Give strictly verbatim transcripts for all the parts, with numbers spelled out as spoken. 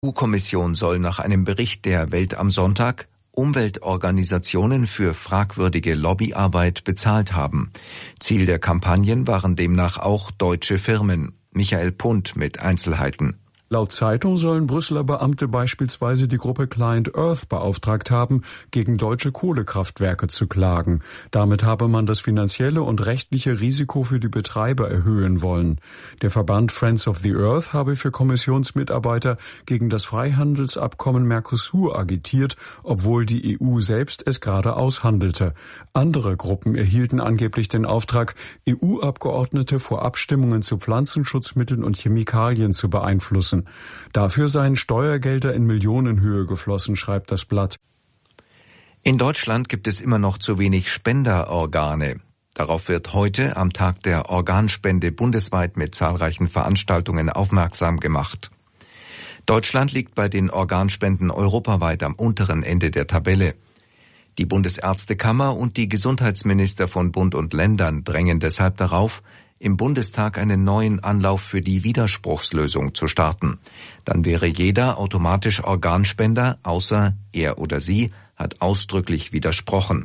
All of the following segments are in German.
Die E U-Kommission soll nach einem Bericht der Welt am Sonntag Umweltorganisationen für fragwürdige Lobbyarbeit bezahlt haben. Ziel der Kampagnen waren demnach auch deutsche Firmen. Michael Pundt mit Einzelheiten. Laut Zeitung sollen Brüsseler Beamte beispielsweise die Gruppe Client Earth beauftragt haben, gegen deutsche Kohlekraftwerke zu klagen. Damit habe man das finanzielle und rechtliche Risiko für die Betreiber erhöhen wollen. Der Verband Friends of the Earth habe für Kommissionsmitarbeiter gegen das Freihandelsabkommen Mercosur agitiert, obwohl die E U selbst es gerade aushandelte. Andere Gruppen erhielten angeblich den Auftrag, E U-Abgeordnete vor Abstimmungen zu Pflanzenschutzmitteln und Chemikalien zu beeinflussen. Dafür seien Steuergelder in Millionenhöhe geflossen, schreibt das Blatt. In Deutschland gibt es immer noch zu wenig Spenderorgane. Darauf wird heute am Tag der Organspende bundesweit mit zahlreichen Veranstaltungen aufmerksam gemacht. Deutschland liegt bei den Organspenden europaweit am unteren Ende der Tabelle. Die Bundesärztekammer und die Gesundheitsminister von Bund und Ländern drängen deshalb darauf, im Bundestag einen neuen Anlauf für die Widerspruchslösung zu starten. Dann wäre jeder automatisch Organspender, außer er oder sie hat ausdrücklich widersprochen.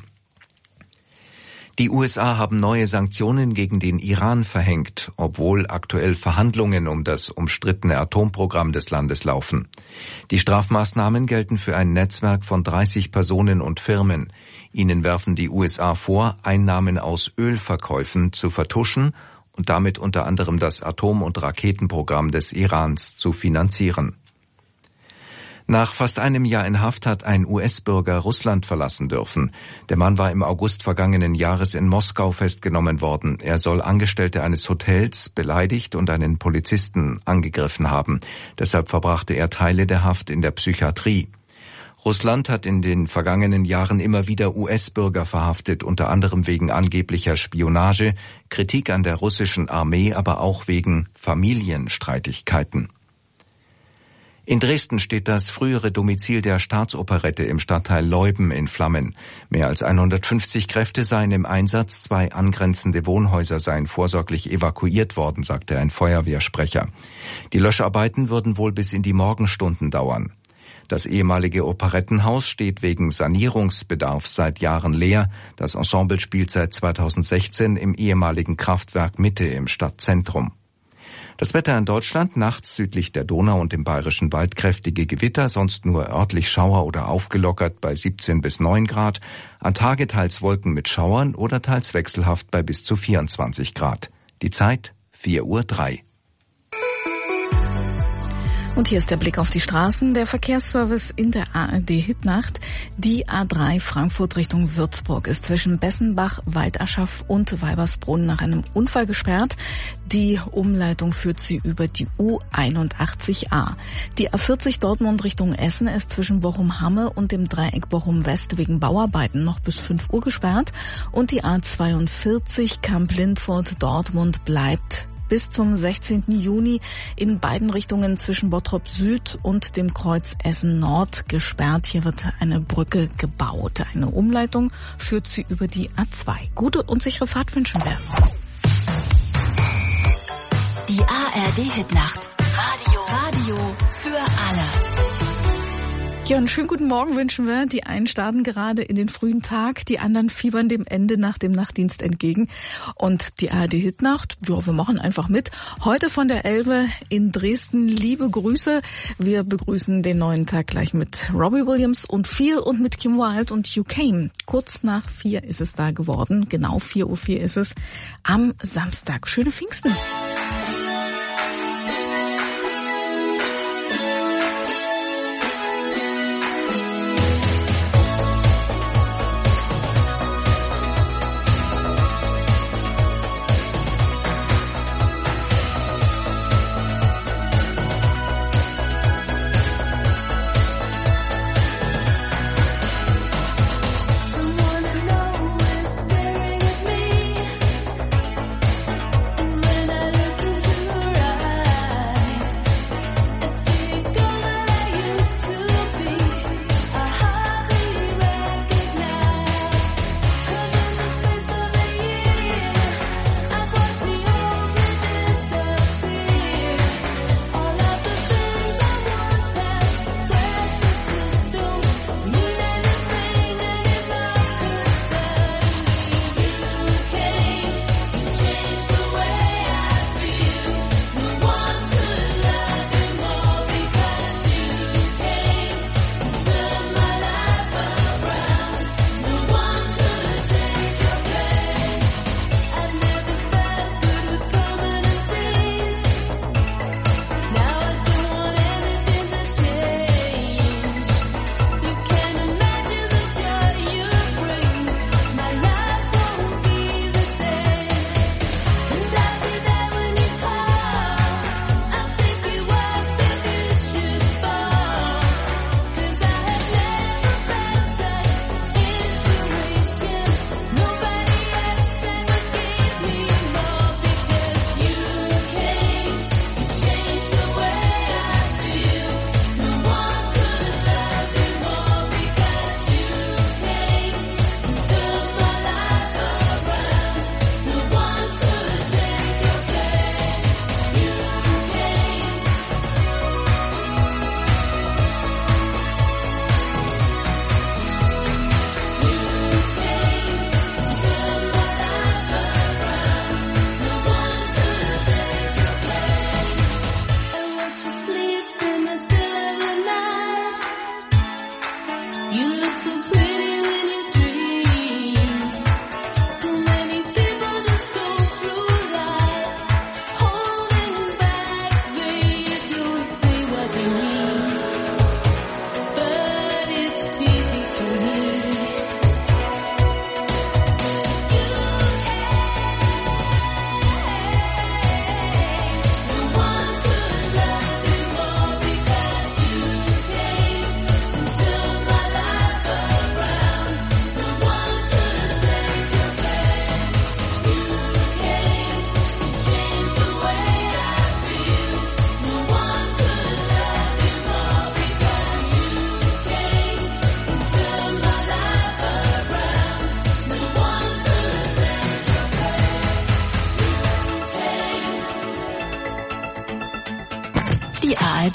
Die U S A haben neue Sanktionen gegen den Iran verhängt, obwohl aktuell Verhandlungen um das umstrittene Atomprogramm des Landes laufen. Die Strafmaßnahmen gelten für ein Netzwerk von dreißig Personen und Firmen. Ihnen werfen die U S A vor, Einnahmen aus Ölverkäufen zu vertuschen und damit unter anderem das Atom- und Raketenprogramm des Irans zu finanzieren. Nach fast einem Jahr in Haft hat ein U S-Bürger Russland verlassen dürfen. Der Mann war im August vergangenen Jahres in Moskau festgenommen worden. Er soll Angestellte eines Hotels beleidigt und einen Polizisten angegriffen haben. Deshalb verbrachte er Teile der Haft in der Psychiatrie. Russland hat in den vergangenen Jahren immer wieder U S-Bürger verhaftet, unter anderem wegen angeblicher Spionage, Kritik an der russischen Armee, aber auch wegen Familienstreitigkeiten. In Dresden steht das frühere Domizil der Staatsoperette im Stadtteil Leuben in Flammen. Mehr als hundertfünfzig Kräfte seien im Einsatz, zwei angrenzende Wohnhäuser seien vorsorglich evakuiert worden, sagte ein Feuerwehrsprecher. Die Löscharbeiten würden wohl bis in die Morgenstunden dauern. Das ehemalige Operettenhaus steht wegen Sanierungsbedarfs seit Jahren leer. Das Ensemble spielt seit zweitausendsechzehn im ehemaligen Kraftwerk Mitte im Stadtzentrum. Das Wetter in Deutschland, nachts südlich der Donau und im Bayerischen Wald kräftige Gewitter, sonst nur örtlich Schauer oder aufgelockert bei siebzehn bis neun Grad. Am Tage teils Wolken mit Schauern oder teils wechselhaft bei bis zu vierundzwanzig Grad. Die Zeit vier Uhr drei. Und hier ist der Blick auf die Straßen. Der Verkehrsservice in der A R D-Hitnacht. Die A drei Frankfurt Richtung Würzburg ist zwischen Bessenbach, Waldaschaf und Weibersbrunn nach einem Unfall gesperrt. Die Umleitung führt sie über die U einundachtzig a. Die A vierzig Dortmund Richtung Essen ist zwischen Bochum-Hamme und dem Dreieck Bochum-West wegen Bauarbeiten noch bis fünf Uhr gesperrt. Und die A zweiundvierzig Kamp-Lindfort-Dortmund bleibt bis zum sechzehnten Juni in beiden Richtungen zwischen Bottrop Süd und dem Kreuz Essen Nord gesperrt. Hier wird eine Brücke gebaut. Eine Umleitung führt sie über die A zwei. Gute und sichere Fahrt wünschen wir. Die A R D-Hitnacht. Radio. Radio für alle. Ja, einen schönen guten Morgen wünschen wir. Die einen starten gerade in den frühen Tag, die anderen fiebern dem Ende nach dem Nachtdienst entgegen. Und die A R D-Hitnacht, ja, wir machen einfach mit. Heute von der Elbe in Dresden. Liebe Grüße. Wir begrüßen den neuen Tag gleich mit Robbie Williams und Feel und mit Kim Wilde und You Came. Kurz nach vier ist es da geworden. Genau vier Uhr vier ist es am Samstag. Schöne Pfingsten. When I look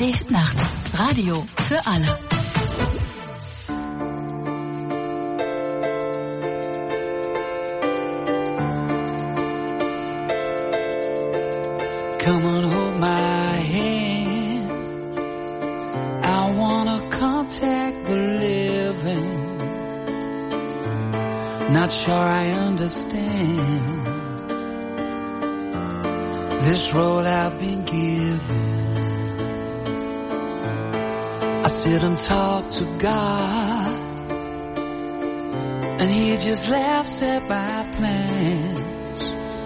D Hitnacht. Radio für alle. Come on, hold my hand. I wanna contact the living. Not sure I understand this road I've been given. I sit and talk to God, and He just laughs at my plans.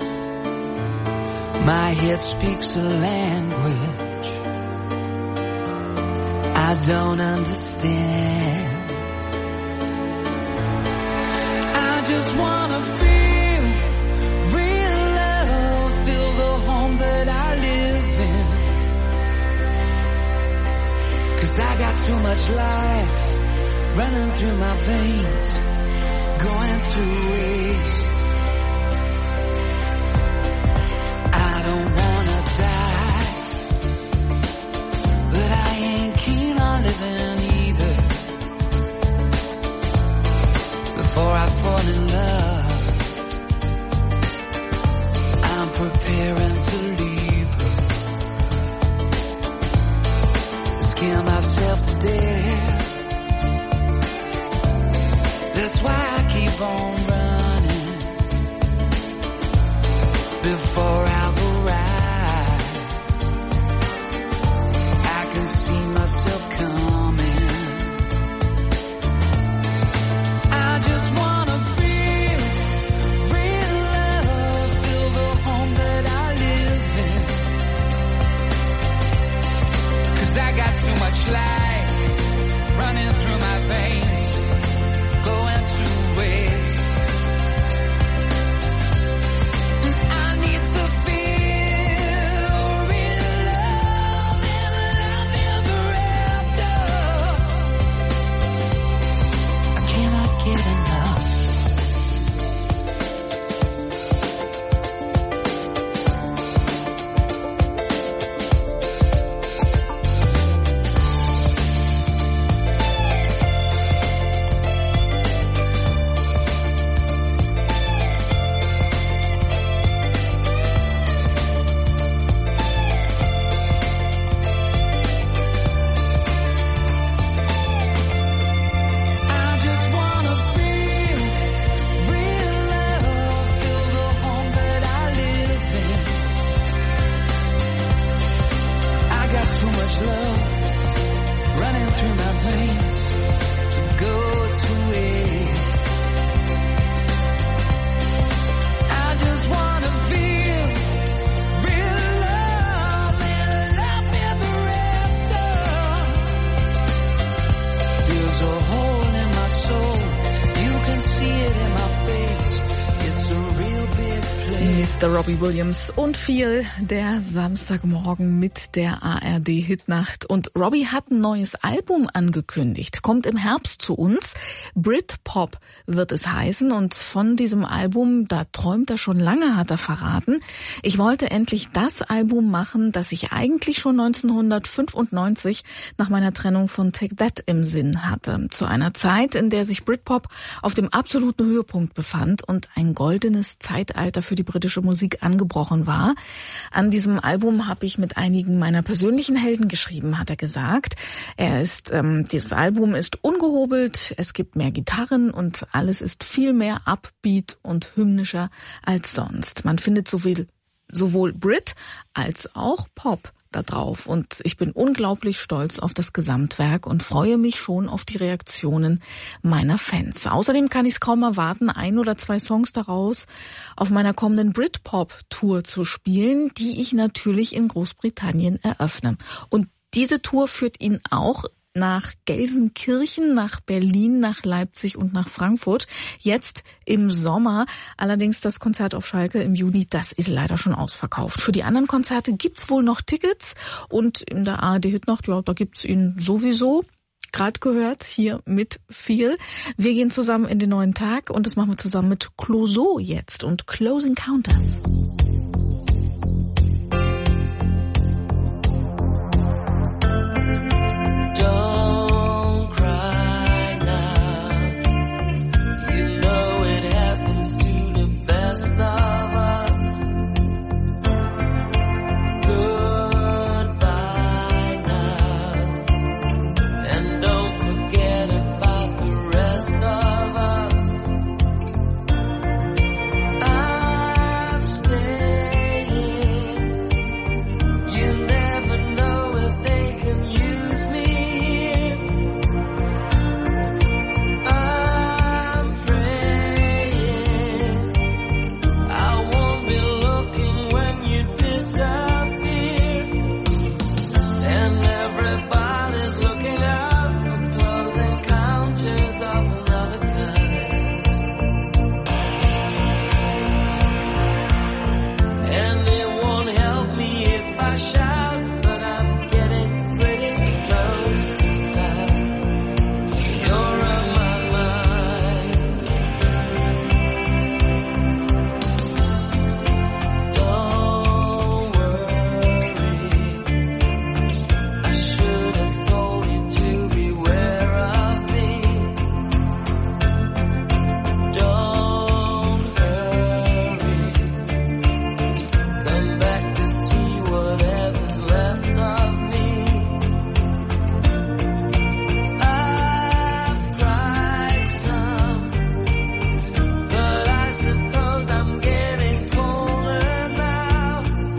My head speaks a language I don't understand. I just wanna feel real love, feel the home that I live in. 'Cause I got too much life running through my veins, going to waste. Before I fall in love, I'm preparing to leave her. Scare myself to death. That's why I keep on running. Before I've arrived, I can see myself coming. I got too much life running through my veins, going to waste. And I need to feel real love and love ever after. I cannot get enough. Robbie Williams und viel der Samstagmorgen mit der A R D Hitnacht. Und Robbie hat ein neues Album angekündigt, kommt im Herbst zu uns. Britpop wird es heißen und von diesem Album, da träumt er schon lange, hat er verraten. Ich wollte endlich das Album machen, das ich eigentlich schon neunzehnhundertfünfundneunzig nach meiner Trennung von Take That im Sinn hatte. Zu einer Zeit, in der sich Britpop auf dem absoluten Höhepunkt befand und ein goldenes Zeitalter für die britische Musik angebrochen war. An diesem Album habe ich mit einigen meiner persönlichen Helden geschrieben, hat er gesagt. Er ist, ähm, dieses Album ist ungehobelt, es gibt mehr Gitarren und alles ist viel mehr upbeat und hymnischer als sonst. Man findet sowohl, sowohl Brit als auch Pop da drauf und ich bin unglaublich stolz auf das Gesamtwerk und freue mich schon auf die Reaktionen meiner Fans. Außerdem kann ich es kaum erwarten, ein oder zwei Songs daraus auf meiner kommenden Britpop-Tour zu spielen, die ich natürlich in Großbritannien eröffne. Und diese Tour führt ihn auch nach Gelsenkirchen, nach Berlin, nach Leipzig und nach Frankfurt. Jetzt im Sommer. Allerdings das Konzert auf Schalke im Juni, das ist leider schon ausverkauft. Für die anderen Konzerte gibt's wohl noch Tickets und in der A R D Hitnacht, ja, da gibt's ihn sowieso. Gerade gehört, hier mit viel. Wir gehen zusammen in den neuen Tag und das machen wir zusammen mit Clouseau jetzt und Close Encounters. And don't forget about the rest of us. I'm staying. You never know if they can use me. I'm praying I won't be looking when you disappear. And everybody's looking out for close encounters of another kind. And it won't help me if I shout, but I'm getting pretty close this time. You're on my mind. Don't worry, I should have told you to beware of me. Don't hurry, come back to see whatever's left of me. I've cried some, but I suppose I'm getting colder now.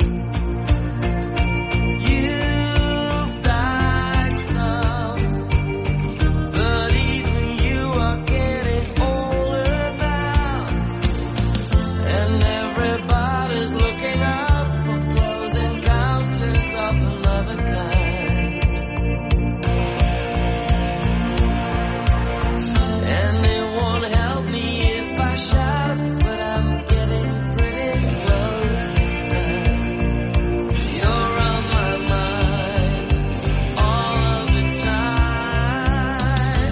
You've died some, but even you are getting older now. And everybody's looking out for close encounters of another kind. And it won't help me if I shout, but I'm getting pretty close this time. You're on my mind all of the time.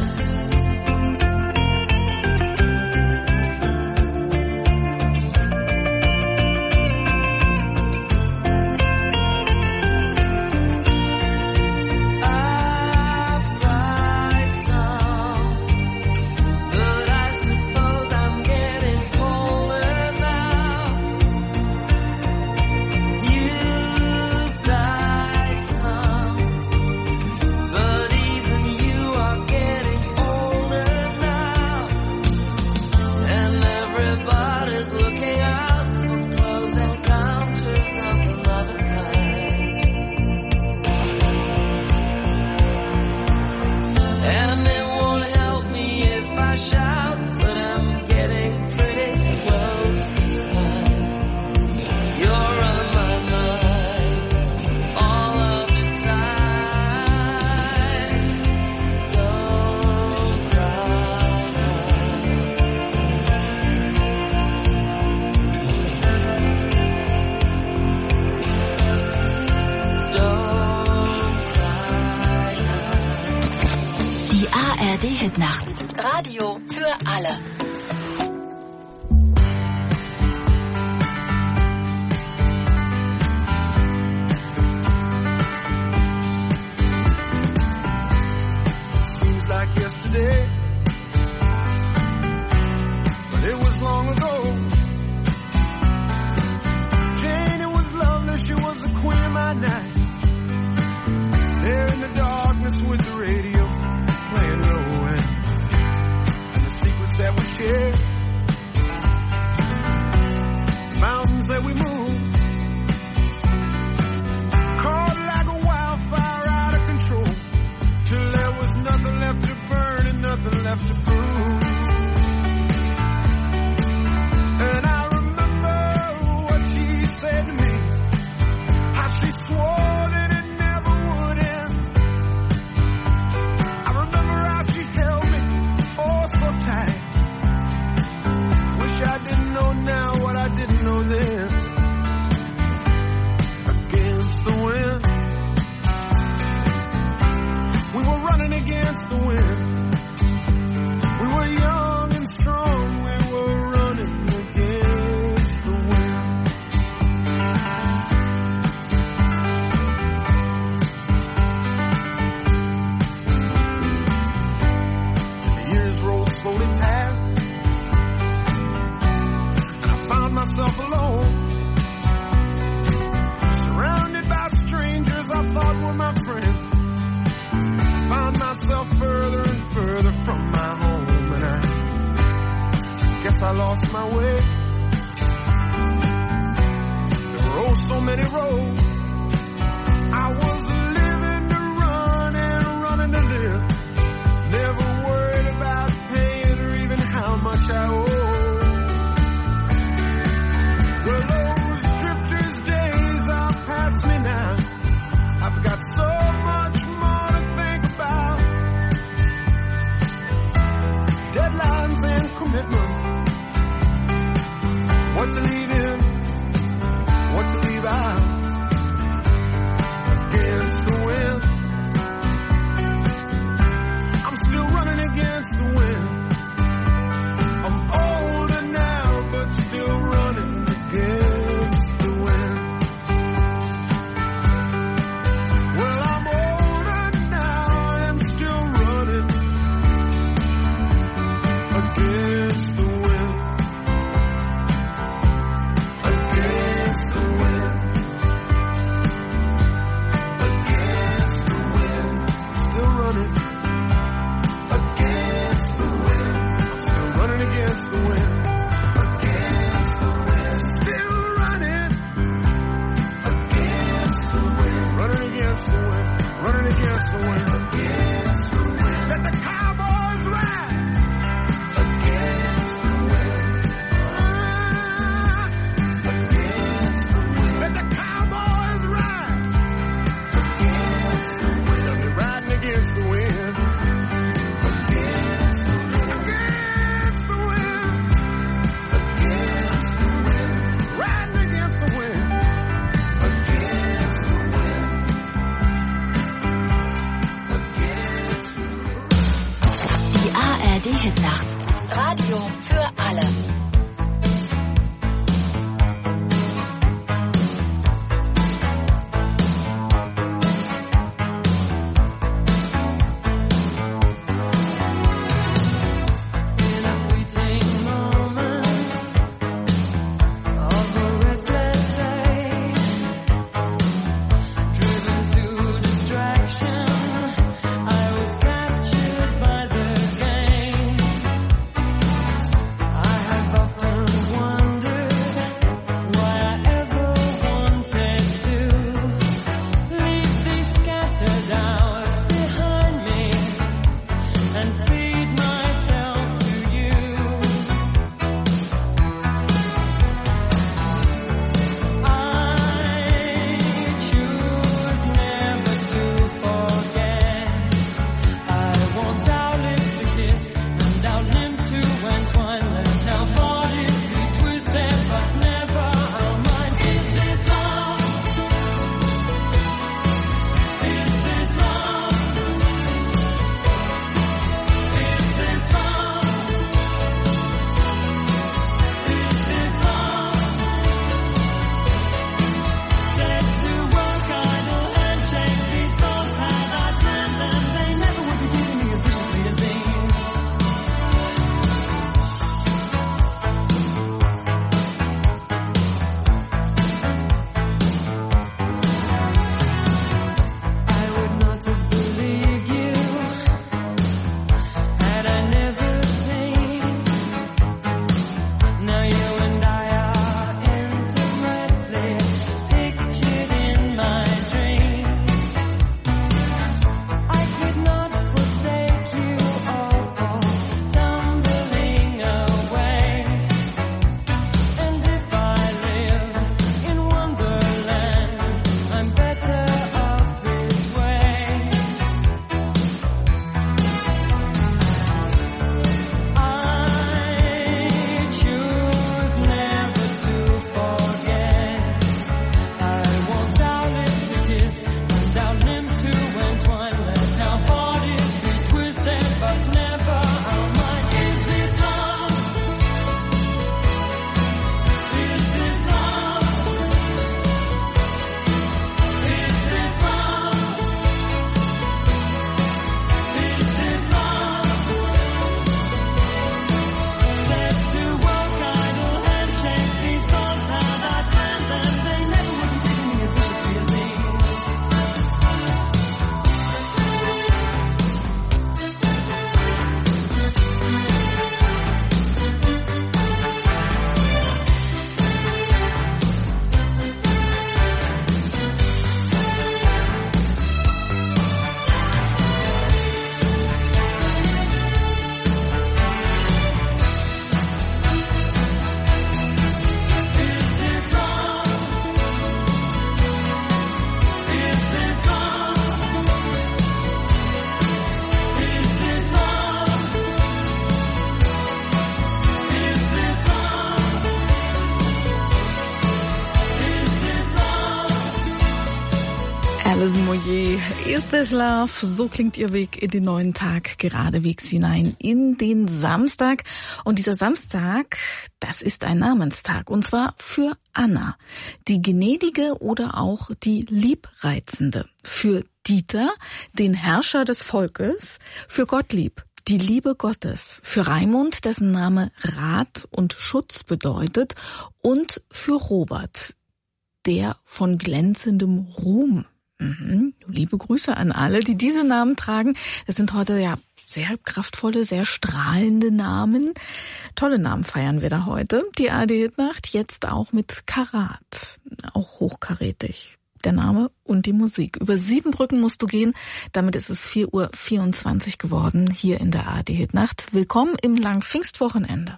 I've cried some, but I suppose I'm getting colder now. You've died some, but even you are getting older now. And everybody's looking out for close encounters of another kind. And it won't help me if I shout, but I'm getting pretty close this time. You're on my mind all of the time. Don't cry now. Don't cry now. Die A R D-Hitnacht. Radio für alle. Seems like yesterday, but it was long ago. Jane, it was lovely, she was the queen of my night. There in the darkness with the radio playing low end, and the secrets that we shared, the mountains that we moved, caught like a wildfire out of control, till there was nothing left to burn and nothing left to prove. And I remember what she said to me, how she swore that it never would end. I remember how she held me, oh so tight. Wish I didn't know now what I didn't know then. Against the wind, we were running against the wind. guess I lost my way. There were oh so many roads. I was living to run and running to live. Never worried about paying or even how much I owe. Well, those drifters' days are past me now. I've got so much more to think about. Deadlines and commitments. What to leave in, what to leave out. Against the wind, I'm still running against the wind. I'm older now, but still running against the wind. Well, I'm older now and still running against the wind. Against the wind. Against the wind. Still running against the wind. I'm still running against the wind. Against the wind. Still running against the wind. Running against the wind. Running against the wind. Against the wind. Let the cowboys ride. Against the wind. Ah, against the wind. Let the cowboys ride. Against the wind. They'll be riding against the wind. Against the wind. Against the wind. Against the wind. Riding against the wind. Against the wind. Against the wind. Die A R D-Hitnacht. Radio für alle. In a fleeting moment of a restless day, driven to distraction, I was captured by the game. I have Carey, Is This Love? So klingt ihr Weg in den neuen Tag, geradewegs hinein in den Samstag. Und dieser Samstag, das ist ein Namenstag, und zwar für Anna, die Gnädige oder auch die Liebreizende, für Dieter, den Herrscher des Volkes, für Gottlieb, die Liebe Gottes, für Raimund, dessen Name Rat und Schutz bedeutet, und für Robert, der von glänzendem Ruhm. Mhm. Liebe Grüße an alle, die diese Namen tragen. Das sind heute ja sehr kraftvolle, sehr strahlende Namen. Tolle Namen feiern wir da heute. Die A R D-Hitnacht jetzt auch mit Karat, auch hochkarätig. Der Name und die Musik. Über sieben Brücken musst du gehen. Damit ist es vier Uhr vierundzwanzig geworden hier in der A R D-Hitnacht. Willkommen im Langpfingstwochenende.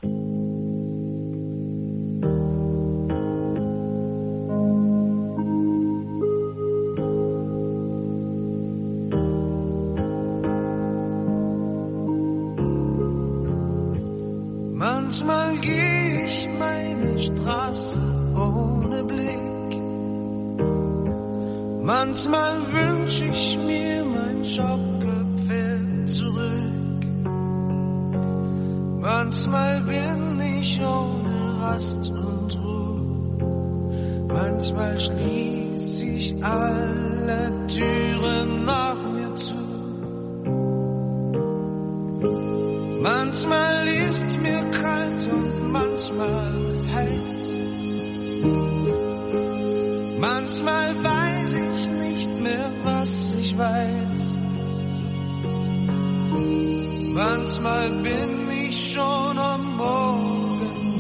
Manchmal geh ich meine Straße ohne Blick. Manchmal wünsch ich mir mein Schaukelpferd zurück. Manchmal bin ich ohne Rast und Ruhe. Manchmal schließ ich alle Türen nach mir zu. Manchmal ist mir kalt und manchmal heiß. Manchmal weiß ich nicht mehr, was ich weiß. Manchmal bin ich schon am Morgen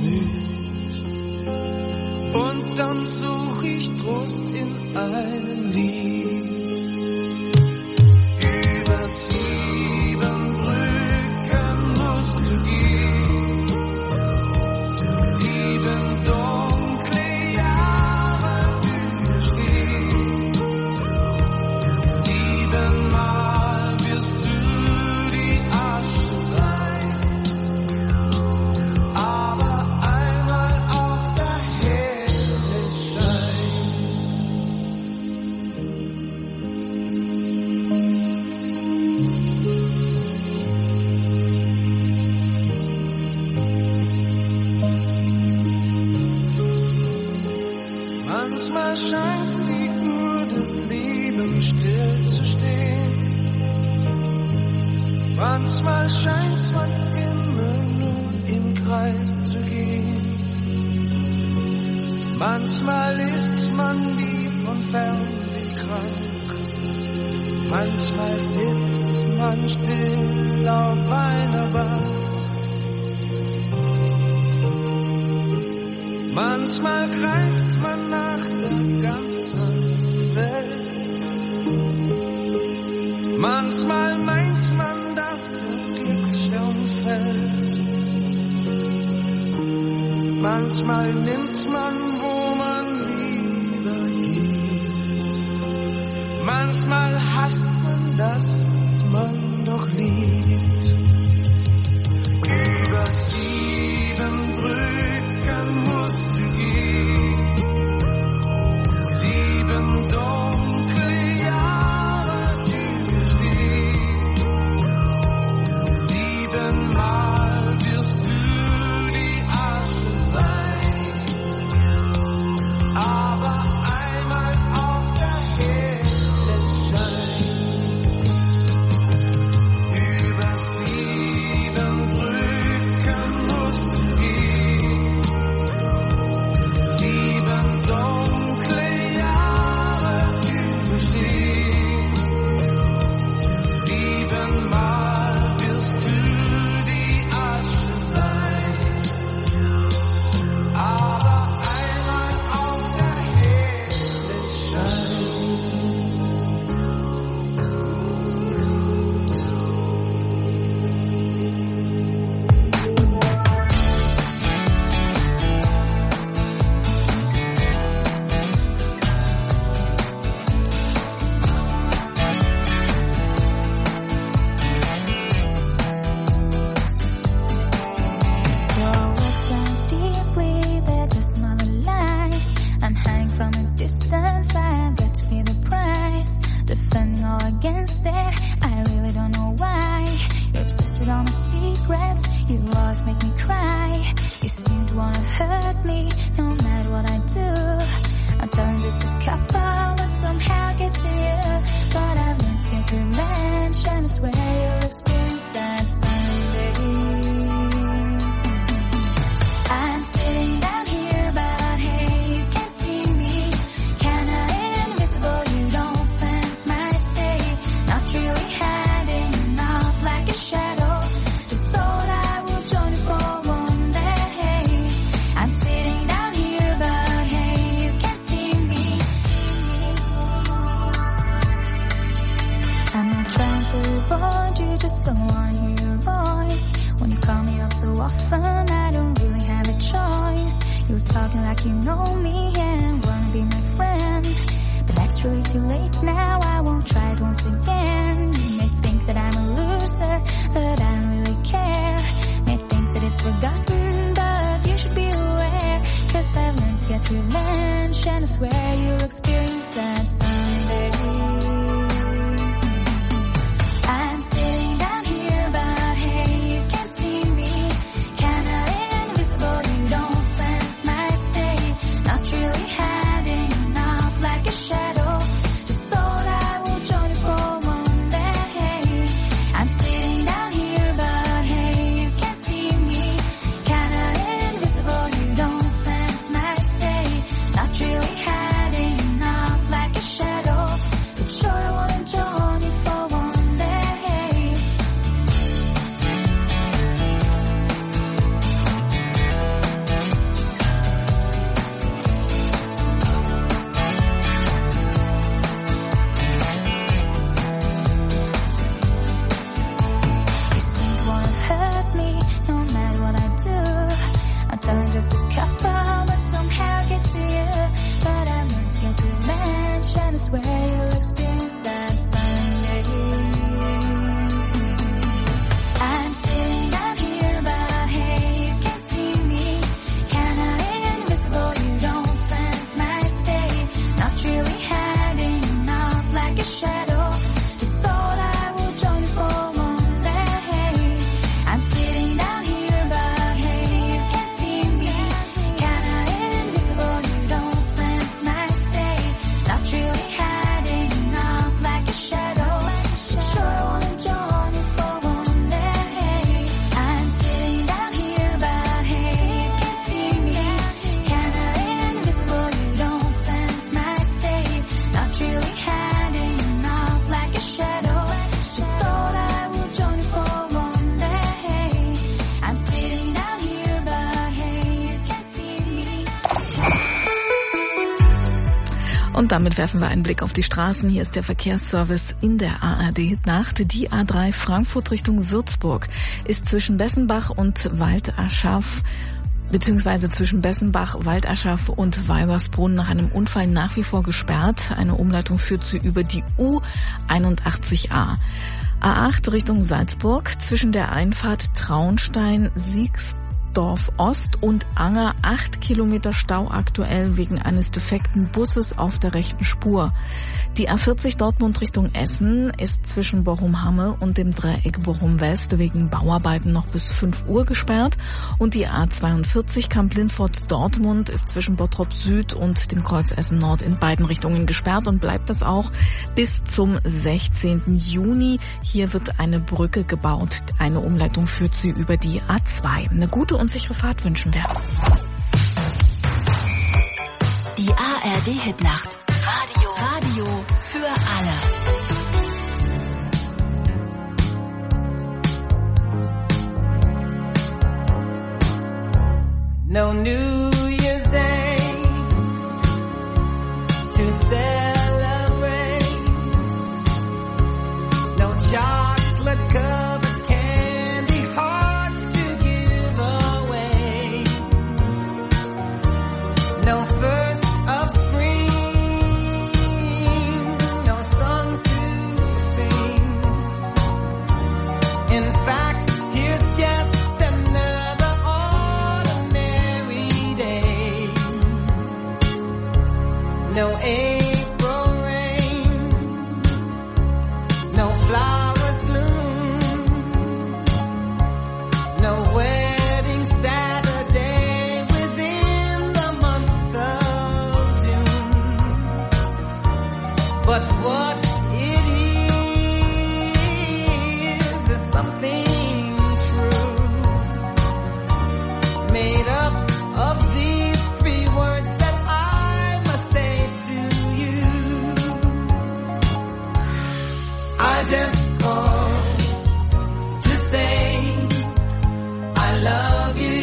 müd. Und dann such ich Trost in einem Lied. Über sieben Brücken musst du gehen. Sieben dunkle Jahre überstehen. Siebenmal wirst du die Asche sein, aber einmal auch der helle Schein. Manchmal scheint die Uhr des Lebens still zu stehen. Manchmal scheint man immer nur im Kreis zu gehen. Manchmal ist man wie von Fernweh krank. Manchmal sitzt man still auf einer Bank. Manchmal greift man nach der ganzen Welt. Manchmal meint man, dass der Glücksstern fällt. Manchmal nimmt man, wo man lieber geht. Manchmal hasst man das, was man doch liebt. Über sieben Brücken musst du gehen. Sieben dunkle Jahre überstehen. Siebenmal wirst du die Asche sein, Und damit werfen wir einen Blick auf die Straßen. Hier ist der Verkehrsservice in der A R D-Nacht. Die A drei Frankfurt Richtung Würzburg ist zwischen Bessenbach und Waldaschaf beziehungsweise zwischen Bessenbach, Waldaschaf und Weibersbrunn nach einem Unfall nach wie vor gesperrt. Eine Umleitung führt sie über die U einundachtzig A. A acht Richtung Salzburg zwischen der Einfahrt Traunstein, Siegsdorf Ost und Anger acht Kilometer Stau aktuell wegen eines defekten Busses auf der rechten Spur. Die A vierzig Dortmund Richtung Essen ist zwischen Bochum-Hamme und dem Dreieck Bochum-West wegen Bauarbeiten noch bis fünf Uhr gesperrt und die A zweiundvierzig Kamp-Lindfort-Dortmund ist zwischen Bottrop Süd und dem Kreuz Essen Nord in beiden Richtungen gesperrt und bleibt das auch bis zum sechzehnten Juni. Hier wird eine Brücke gebaut. Eine Umleitung führt sie über die A zwei. Eine gute und sichere Fahrt wünschen wir. Die A R D-Hitnacht. Radio. Radio für alle. No New Year's Day to celebrate. No chocolate covered candy hearts to give away. No first of spring, no song to sing. In fact, here's just another ordinary day. No April rain, no flowers bloom, no wedding Saturday within the month of June. But what it is is something true, made up of these three words that I must say to you. I just called to say I love you.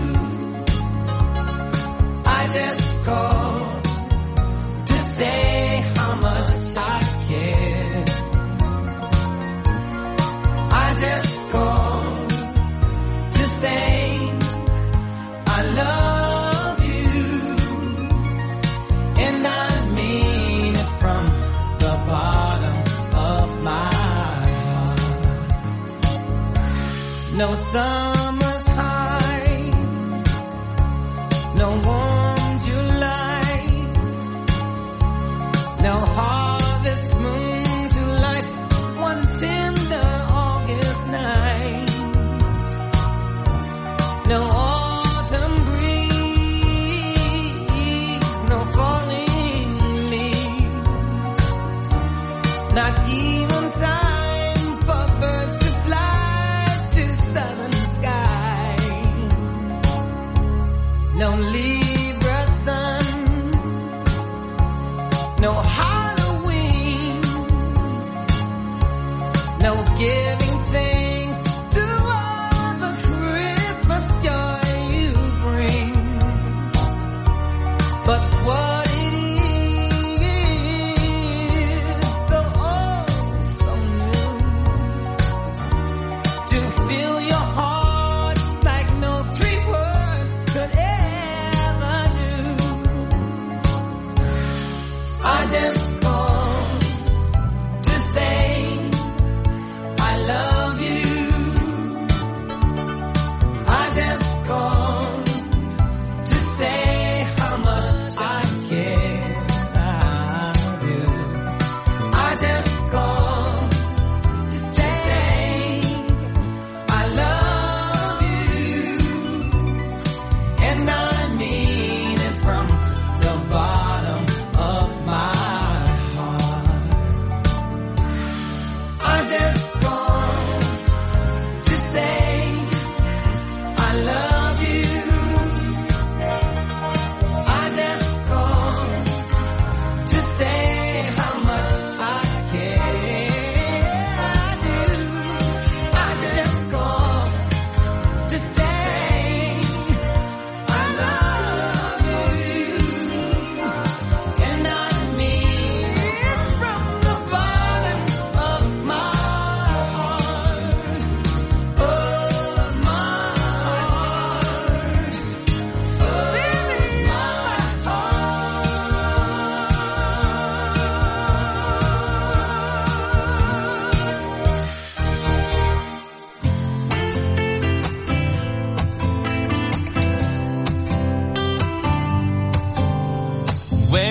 I just called to say how much I care. I just called to say I love you, and I mean it from the bottom of my heart. No summer's high, no warm July, no harvest moon to light one tender August night. No autumn breeze, no falling leaves, not even time for birds to fly to southern skies.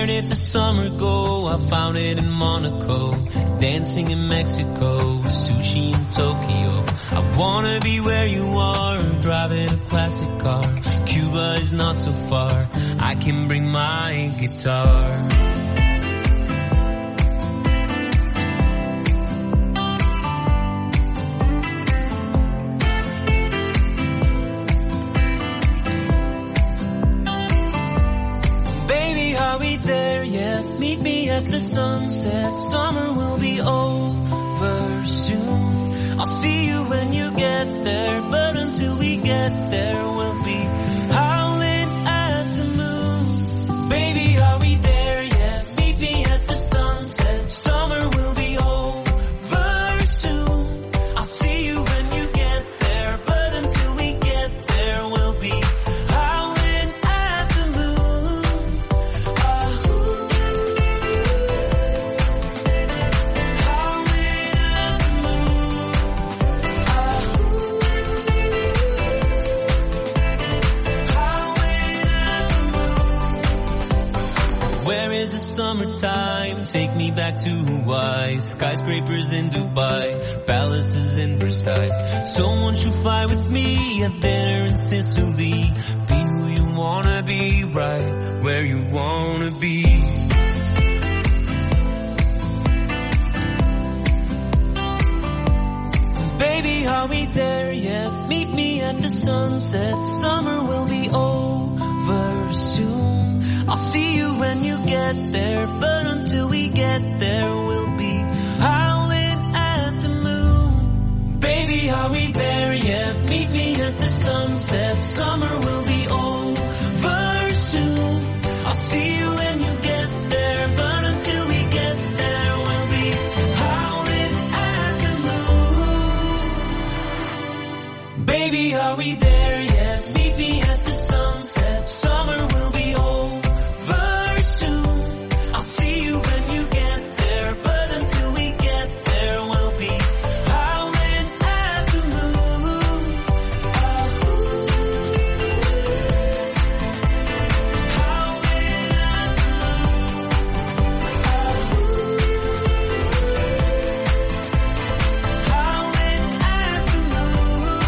Where did the summer go? I found it in Monaco, dancing in Mexico, sushi in Tokyo. I wanna be where you are, driving a classic car. Cuba is not so far, I can bring my guitar. Are we there yet? Meet me at the sunset. Summer will be over soon. I'll see you when you get there, but until we get there, we'll be howling at the moon. Baby, are we there yet? Meet me at the sunset. Summer will be over soon. I'll see you when you get there, but until we get there, we'll be howling at the moon. Where is the summertime? Take me back to Hawaii. Skyscrapers in Dubai, palaces in Versailles. Someone should fly with me, a dinner in Sicily. Be who you wanna be, right where you wanna be. Baby, are we there yet? Meet me at the sunset. Summer will be over soon. I'll see you when you get there, but until we get there, we'll be howling at the moon. Baby, are we there yet? Meet me at the sunset. Summer will be over soon. I'll see you when you get there, but until we get there, we'll be howling at the moon. Baby, are we there yet? Meet me at the sunset. Summer will be over soon. I'll see you when you get there, but until we get there, we'll be howling at the moon. Howling at the moon. Howling at the moon.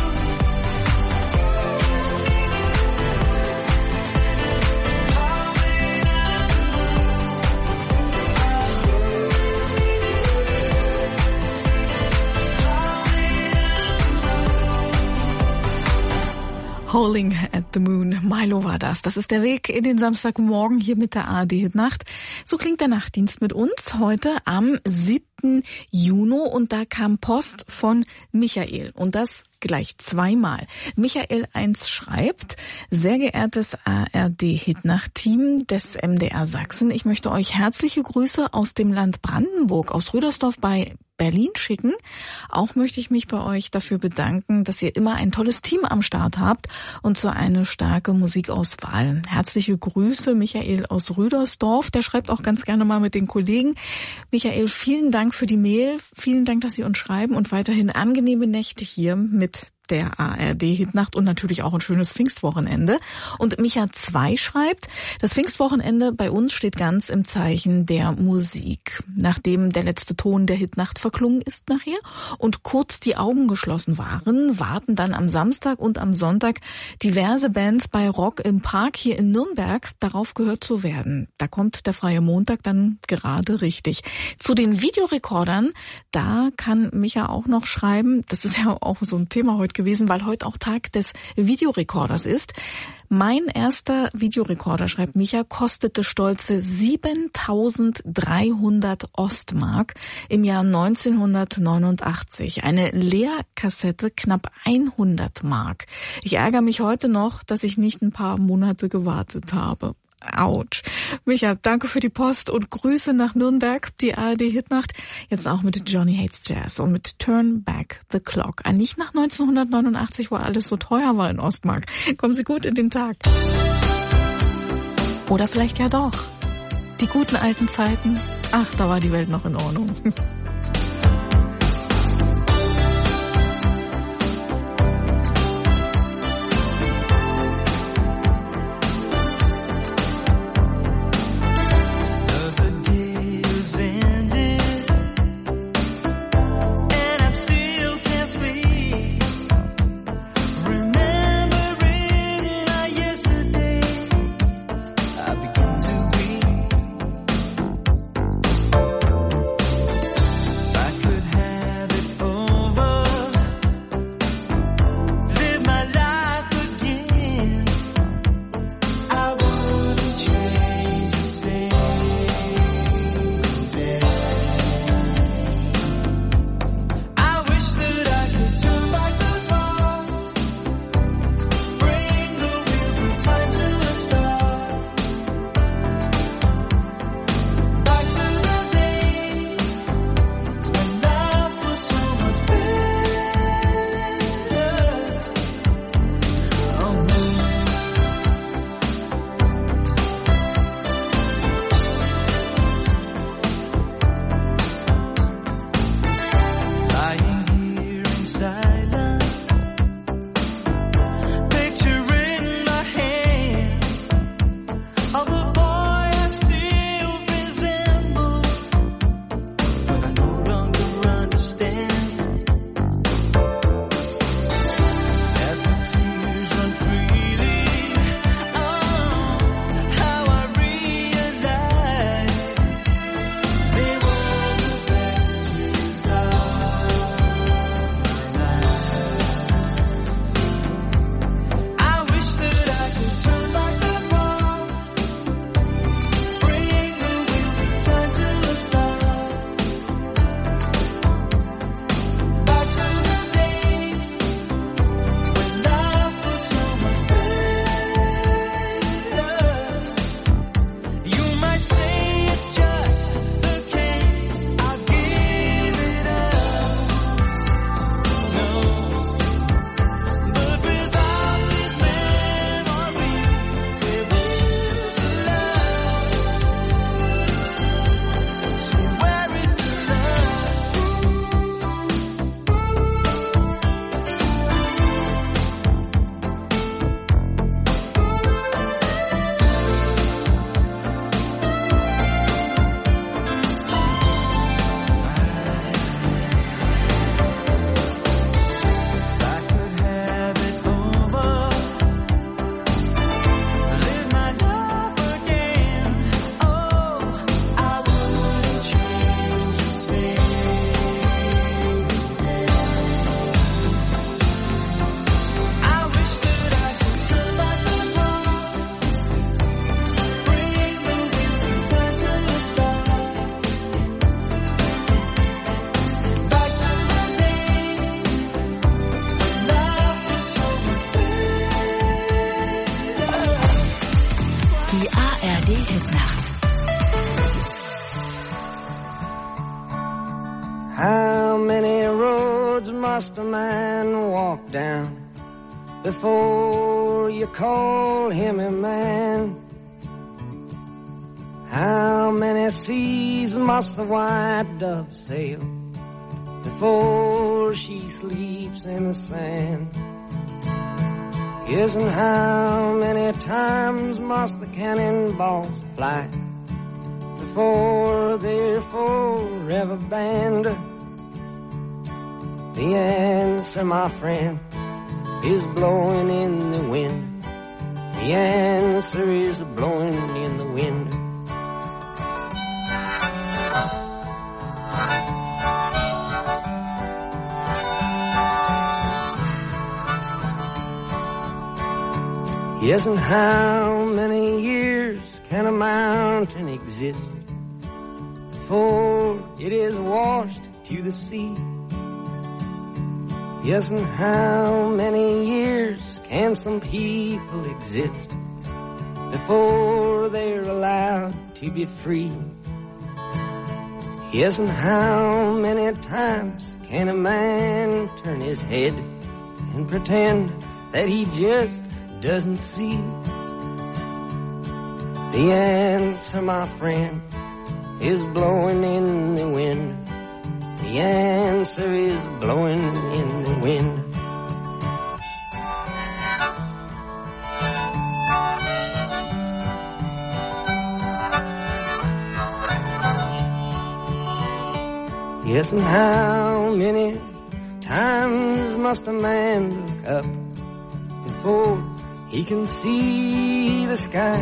Howling at the Moon, Milo war das. Das ist der Weg in den Samstagmorgen hier mit der A R D-Hitnacht. So klingt der Nachtdienst mit uns heute am siebten Juni und da kam Post von Michael und das gleich zweimal. Michael eins schreibt: Sehr geehrtes A R D-Hitnacht-Team des M D R Sachsen, ich möchte euch herzliche Grüße aus dem Land Brandenburg, aus Rüdersdorf bei Berlin schicken. Auch möchte ich mich bei euch dafür bedanken, dass ihr immer ein tolles Team am Start habt und so eine starke Musikauswahl. Herzliche Grüße, Michael aus Rüdersdorf. Der schreibt auch ganz gerne mal mit den Kollegen. Michael, vielen Dank für die Mail. Vielen Dank, dass Sie uns schreiben und weiterhin angenehme Nächte hier mit der A R D-Hitnacht und natürlich auch ein schönes Pfingstwochenende. Und Micha zwei schreibt, das Pfingstwochenende bei uns steht ganz im Zeichen der Musik. Nachdem der letzte Ton der Hitnacht verklungen ist nachher und kurz die Augen geschlossen waren, warten dann am Samstag und am Sonntag diverse Bands bei Rock im Park hier in Nürnberg darauf gehört zu werden. Da kommt der freie Montag dann gerade richtig. Zu den Videorekordern, da kann Micha auch noch schreiben, das ist ja auch so ein Thema heute gewesen, weil heute auch Tag des Videorekorders ist. Mein erster Videorekorder, schreibt Micha, kostete stolze siebentausenddreihundert Ostmark im Jahr neunzehnhundertneunundachtzig. Eine Leerkassette knapp hundert Mark. Ich ärgere mich heute noch, dass ich nicht ein paar Monate gewartet habe. Autsch. Micha, danke für die Post und Grüße nach Nürnberg, die A R D-Hitnacht. Jetzt auch mit Johnny Hates Jazz und mit Turn Back the Clock. Ah, nicht nach neunzehnhundertneunundachtzig, wo alles so teuer war in Ostmark. Kommen Sie gut in den Tag. Oder vielleicht ja doch. Die guten alten Zeiten. Ach, da war die Welt noch in Ordnung. walk down before you call him a man? How many seas must the white dove sail before she sleeps in the sand? Yes, and how many times must the cannonballs fly before they're forever banned? The answer, my friend, is blowing in the wind. The answer is blowing in the wind. Yes, and how many years can a mountain exist before it is washed to the sea? Yes, and how many years can some people exist before they're allowed to be free? Yes, and how many times can a man turn his head and pretend that he just doesn't see? The answer, my friend, is blowing in the wind. The answer is blowing in the wind. Yes, and how many times must a man look up before he can see the sky?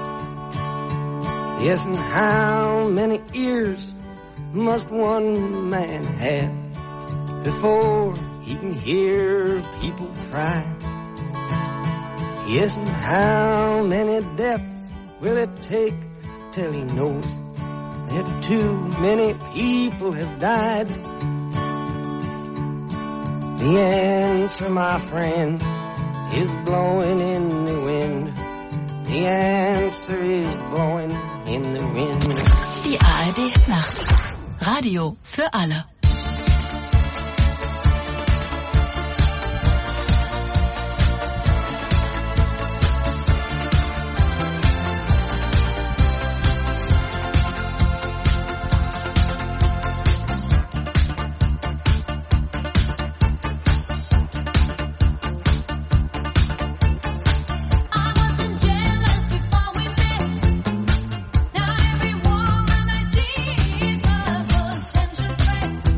Yes, and how many ears must one man have before he can hear people cry? Yes, and how many deaths will it take till he knows that too many people have died? The answer, my friend, is blowing in the wind. The answer is blowing in the wind. Die A R D-Nacht. Radio für alle. Now every woman I see is a potential threat.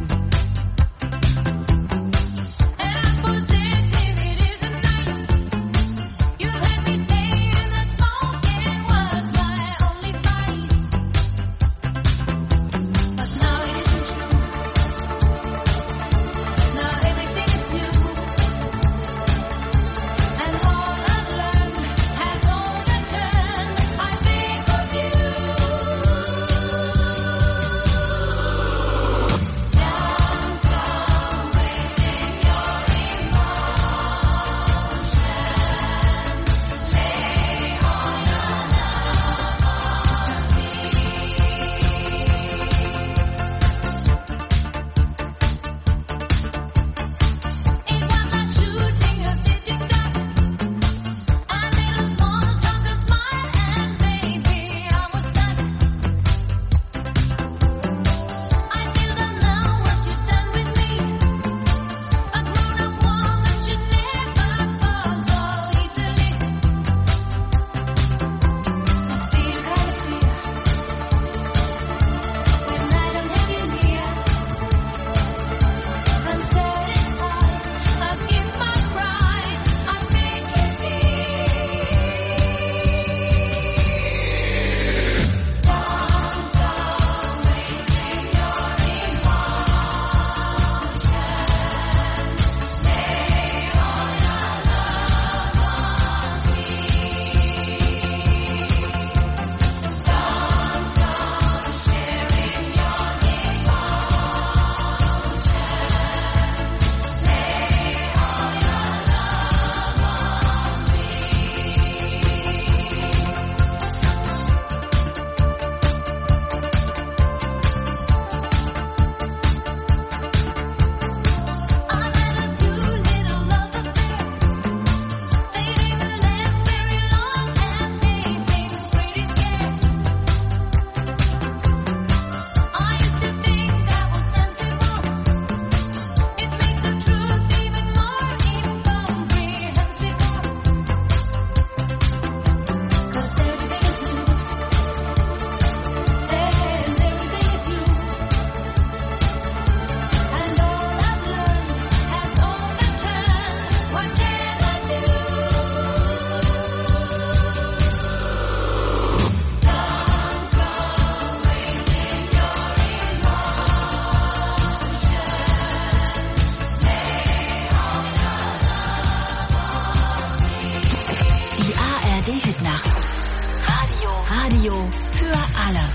Hitnacht. Radio. Radio für alle.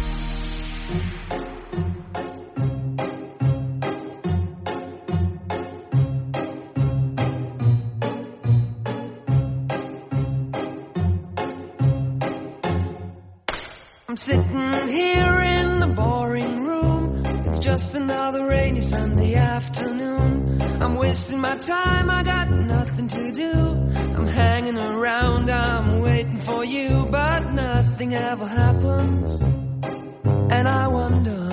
I'm sitting here in the boring room. It's just another rainy Sunday afternoon. I'm wasting my time, I got nothing to do. I'm hanging around, I'm waiting for you, but nothing ever happens. And I wonder,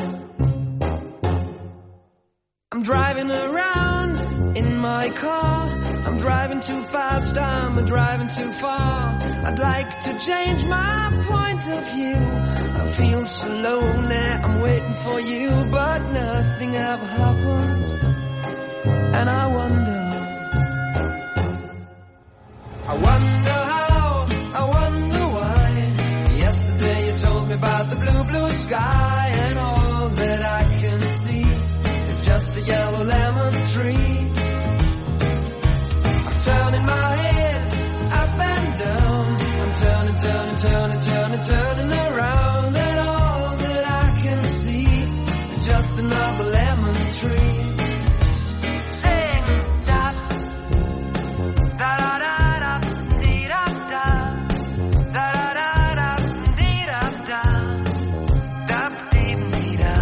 I'm driving around in my car. I'm driving too fast, I'm driving too far. I'd like to change my point of view. I feel so lonely, I'm waiting for you, but nothing ever happens. And I wonder, I wonder how, I wonder why. Yesterday you told me about the blue, blue sky, and all that I can see is just a yellow lemon tree. I'm turning my head up and down. I'm turning, turning, turning, turning, turning around, and all that I can see is just another lemon tree. Sing da da da da da dee da da da da da da dee da da da dee dee da.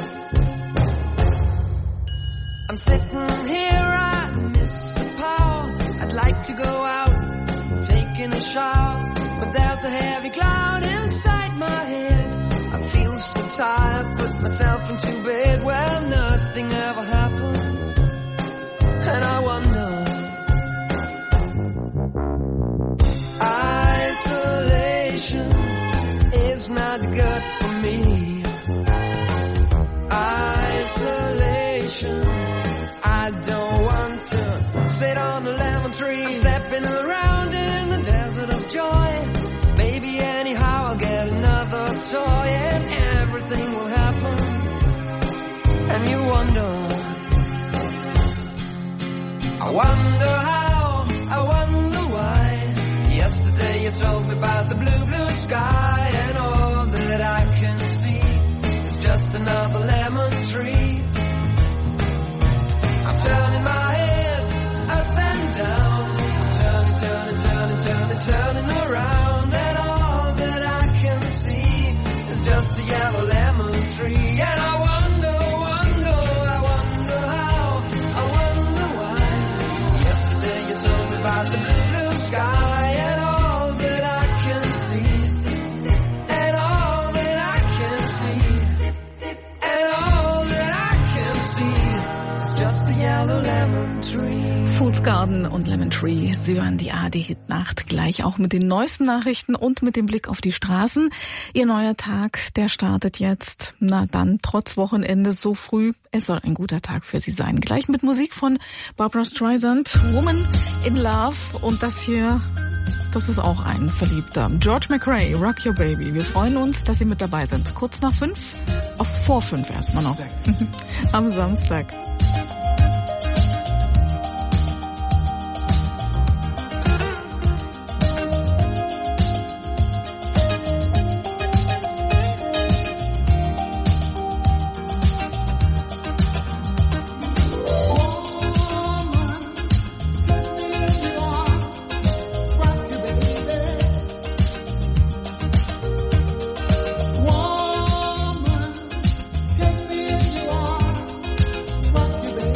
I'm sitting here, I miss the power. I'd like to go out, taking a shower, but there's a heavy cloud inside my head. I feel so tired, put myself into bed. Well, nothing ever happens, and I wonder, isolation is not good for me. Isolation, I don't want to sit on a lemon tree. I'm stepping around in the desert of joy. Maybe anyhow I'll get another toy, and everything will happen. And you wonder, I wonder how, I wonder why. Yesterday you told me about the blue, blue sky, and all that I can see is just another lemon tree. I'm turning my head up and down. I'm turning, turning, turning, turning, turning around, and all that I can see is just a yellow lemon tree. And I wonder, wonder, I wonder how, I wonder why. Yesterday you told me about the blue, blue sky, and all that I can see, and all that I can see, and all that I can see is just a yellow lemon tree. Fool's Garden und Lemon Tree, Sie hören die A R D-Hitnacht, gleich auch mit den neuesten Nachrichten und mit dem Blick auf die Straßen. Ihr neuer Tag, der startet jetzt. Na dann, trotz Wochenende so früh, es soll ein guter Tag für Sie sein. Gleich mit Musik von Barbra Streisand, Woman in Love, und das hier, das ist auch ein Verliebter. George McRae, Rock Your Baby. Wir freuen uns, dass Sie mit dabei sind. Kurz nach fünf, auf vor fünf erstmal noch, am Samstag. Woman, take me as you are, rock your baby.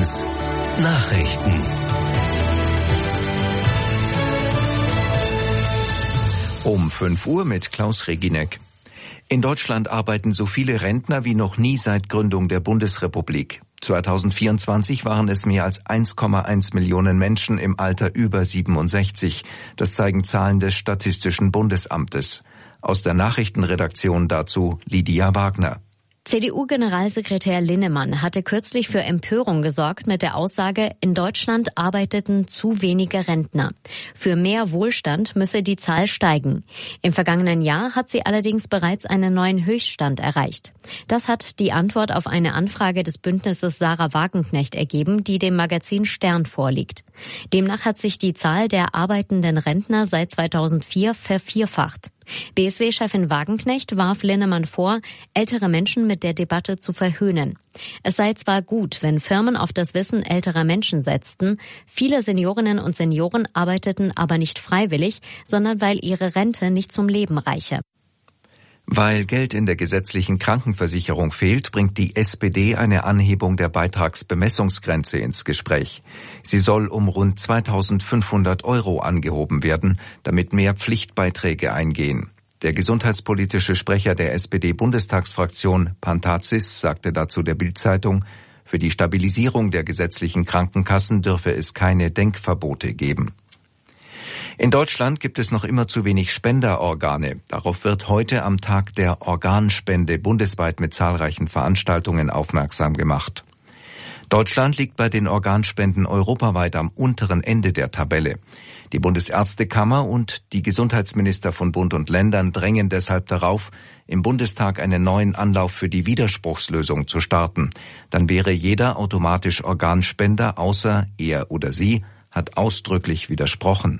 eins Nachrichten. Um fünf Uhr mit Klaus Reginek. In Deutschland arbeiten so viele Rentner wie noch nie seit Gründung der Bundesrepublik. zweitausendvierundzwanzig waren es mehr als eins Komma eins Millionen Menschen im Alter über siebenundsechzig. Das zeigen Zahlen des Statistischen Bundesamtes. Aus der Nachrichtenredaktion dazu Lydia Wagner. C D U-Generalsekretär Linnemann hatte kürzlich für Empörung gesorgt mit der Aussage, in Deutschland arbeiteten zu wenige Rentner. Für mehr Wohlstand müsse die Zahl steigen. Im vergangenen Jahr hat sie allerdings bereits einen neuen Höchststand erreicht. Das hat die Antwort auf eine Anfrage des Bündnisses Sarah Wagenknecht ergeben, die dem Magazin Stern vorliegt. Demnach hat sich die Zahl der arbeitenden Rentner seit zweitausendvier vervierfacht. B S W-Chefin Wagenknecht warf Linnemann vor, ältere Menschen mit der Debatte zu verhöhnen. Es sei zwar gut, wenn Firmen auf das Wissen älterer Menschen setzten, viele Seniorinnen und Senioren arbeiteten aber nicht freiwillig, sondern weil ihre Rente nicht zum Leben reiche. Weil Geld in der gesetzlichen Krankenversicherung fehlt, bringt die S P D eine Anhebung der Beitragsbemessungsgrenze ins Gespräch. Sie soll um rund zweitausendfünfhundert Euro angehoben werden, damit mehr Pflichtbeiträge eingehen. Der gesundheitspolitische Sprecher der S P D-Bundestagsfraktion, Pantazis, sagte dazu der Bild-Zeitung, für die Stabilisierung der gesetzlichen Krankenkassen dürfe es keine Denkverbote geben. In Deutschland gibt es noch immer zu wenig Spenderorgane. Darauf wird heute am Tag der Organspende bundesweit mit zahlreichen Veranstaltungen aufmerksam gemacht. Deutschland liegt bei den Organspenden europaweit am unteren Ende der Tabelle. Die Bundesärztekammer und die Gesundheitsminister von Bund und Ländern drängen deshalb darauf, im Bundestag einen neuen Anlauf für die Widerspruchslösung zu starten. Dann wäre jeder automatisch Organspender, außer er oder sie hat ausdrücklich widersprochen.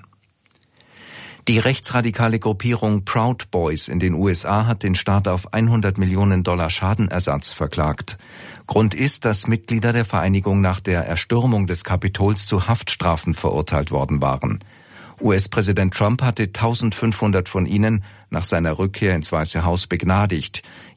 Die rechtsradikale Gruppierung Proud Boys in den U S A hat den Staat auf hundert Millionen Dollar Schadenersatz verklagt. Grund ist, dass Mitglieder der Vereinigung nach der Erstürmung des Kapitols zu Haftstrafen verurteilt worden waren. U S-Präsident Trump hatte eintausendfünfhundert von ihnen nach seiner Rückkehr ins Weiße Haus begnadigt.